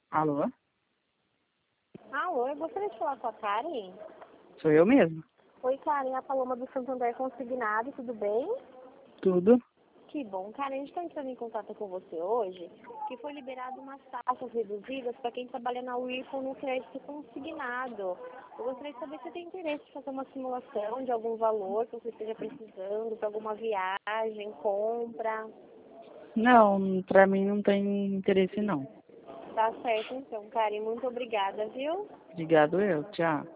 Alô? Alô, eu gostaria de falar com a Karen. Sou eu mesmo. Oi, Karen, a Paloma do Santander Consignado, tudo bem? Tudo? Que bom. Karen, a gente está entrando em contato com você hoje, que foi liberado umas taxas reduzidas para quem trabalha na Whirlpool no crédito consignado. Eu gostaria de saber se você tem interesse de fazer uma simulação de algum valor que você esteja precisando para alguma viagem, compra. Não, pra mim não tem interesse não. Tá certo então, Karen. Muito obrigada, viu? Obrigado eu. Tchau.